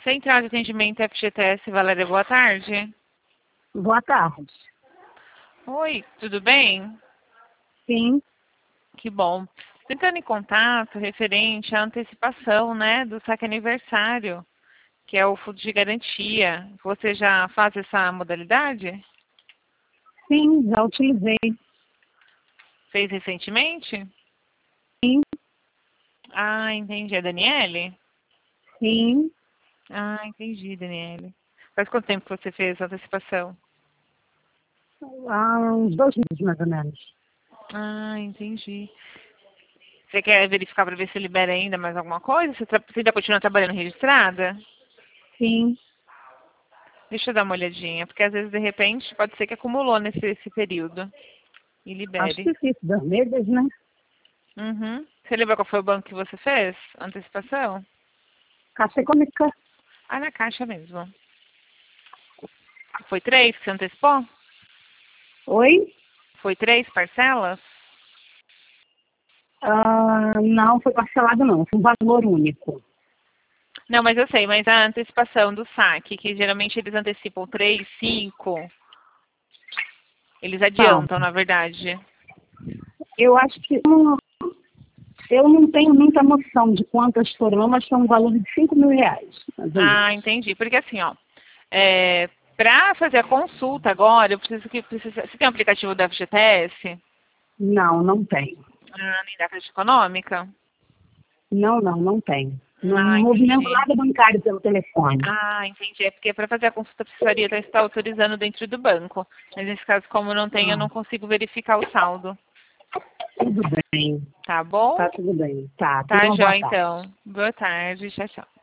Central de Atendimento FGTS, Valéria, boa tarde. Boa tarde. Oi, tudo bem? Sim, Que bom. Tentando em contato referente à antecipação, né, do saque aniversário, que é o fundo de garantia. Você já faz essa modalidade? sim, já utilizei. Fez recentemente? Sim, Ah, entendi. É Daniele? sim, Ah, entendi, Daniele. Faz quanto tempo que você fez a antecipação? há uns 2 meses mais ou menos. Ah, entendi. Você quer verificar para ver se libera ainda mais alguma coisa? Você ainda continua trabalhando registrada? Sim, Deixa eu dar uma olhadinha, porque às vezes, de repente, pode ser que acumulou esse período e acho libere. difícil, 2 meses, né? Uhum. Você lembra qual foi o banco que você fez? Antecipação? Caixa Econômica. Ah, na Caixa mesmo. Foi 3 que você antecipou? Oi? Foi 3 parcelas? Não foi parcelado não, foi um valor único. Não, mas eu sei, mas a antecipação do saque, que geralmente eles antecipam 3, 5, eles Tá, adiantam, na verdade. eu acho que eu não tenho muita noção de quantas foram, mas foi um valor de 5.000 reais, mais ou Ah, menos. entendi. Porque assim, ó, para fazer a consulta agora, eu preciso que você tem o aplicativo da FGTS? Não, não tenho. Ah, nem da Caixa Econômica? Não tenho. Não Ah, movimento entendi. nada bancário pelo telefone. Ah, entendi. É porque para fazer a consulta precisaria estar autorizando dentro do banco. Mas nesse caso, como não tem, eu Ah, não consigo verificar o saldo. tudo bem. Tá bom? Tá tudo bem. Tá, tenha Tá, uma boa jó, tarde. então. Boa tarde. Tchau, tchau.